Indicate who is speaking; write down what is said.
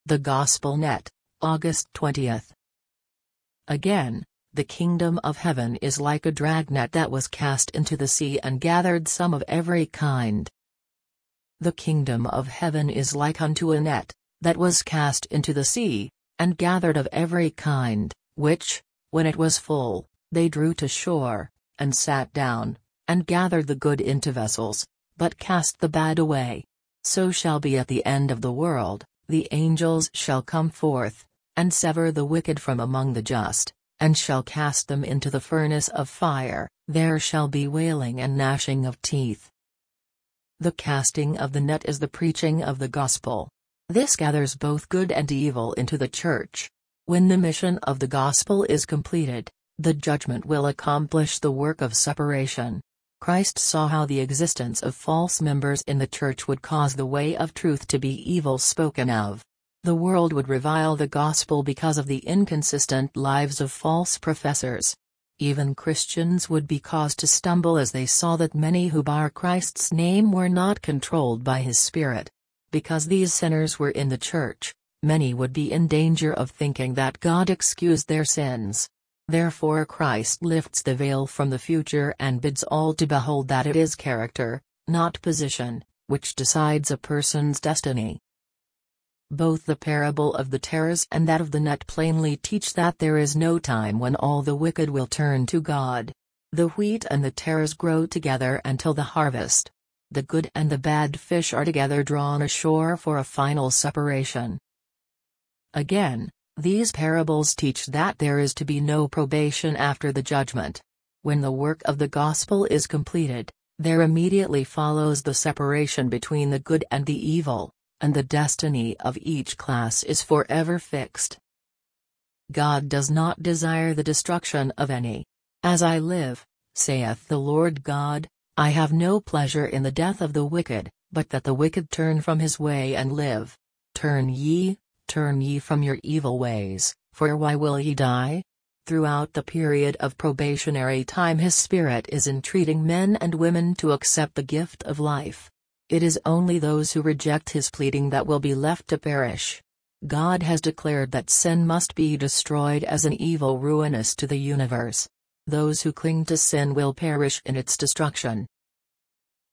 Speaker 1: The Gospel Net, August 20th. Again, the kingdom of heaven is like a dragnet that was cast into the sea and gathered some of every kind. The kingdom of heaven is like unto a net, that was cast into the sea, and gathered of every kind, which, when it was full, they drew to shore, and sat down, and gathered the good into vessels, but cast the bad away. So shall be at the end of the world. The angels shall come forth, and sever the wicked from among the just, and shall cast them into the furnace of fire. There shall be wailing and gnashing of teeth. The casting of the net is the preaching of the gospel. This gathers both good and evil into the church. When the mission of the gospel is completed, the judgment will accomplish the work of separation. Christ saw how the existence of false members in the church would cause the way of truth to be evil spoken of. The world would revile the gospel because of the inconsistent lives of false professors. Even Christians would be caused to stumble as they saw that many who bar Christ's name were not controlled by his Spirit. Because these sinners were in the church, many would be in danger of thinking that God excused their sins. Therefore Christ lifts the veil from the future and bids all to behold that it is character, not position, which decides a person's destiny. Both the parable of the tares and that of the net plainly teach that there is no time when all the wicked will turn to God. The wheat and the tares grow together until the harvest. The good and the bad fish are together drawn ashore for a final separation. Again, these parables teach that there is to be no probation after the judgment. When the work of the gospel is completed, there immediately follows the separation between the good and the evil, and the destiny of each class is forever fixed. God does not desire the destruction of any. As I live, saith the Lord God, I have no pleasure in the death of the wicked, but that the wicked turn from his way and live. Turn ye from your evil ways, for why will ye die? Throughout the period of probationary time his Spirit is entreating men and women to accept the gift of life. It is only those who reject his pleading that will be left to perish. God has declared that sin must be destroyed as an evil ruinous to the universe. Those who cling to sin will perish in its destruction.